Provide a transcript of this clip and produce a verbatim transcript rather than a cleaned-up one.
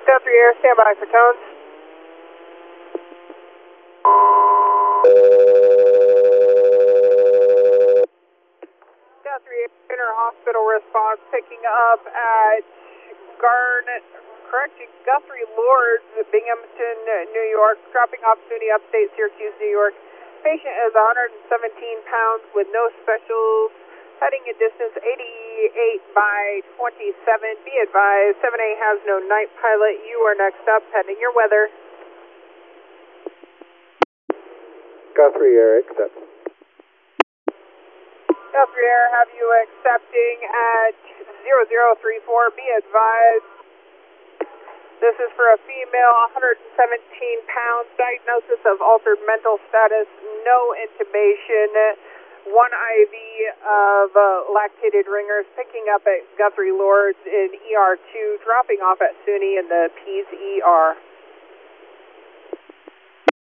Guthrie Air, stand by for tones. Guthrie Air, inter-hospital response picking up at Garnet, correction, Guthrie Lords, Binghamton, New York, dropping off SUNY Upstate Syracuse, New York. Patient is one hundred seventeen pounds with no specials, heading a distance eighty-eight by twenty-seven. Be advised, seven A has no night pilot. You are next up, pending your weather. Guthrie Air, accept. Guthrie Air, have you accepting at zero zero three four. Be advised, this is for a female, one hundred seventeen pounds, diagnosis of altered mental status, no intubation, one I V of uh, lactated ringers, picking up at Guthrie Lords in E R two, dropping off at SUNY in the P's E R.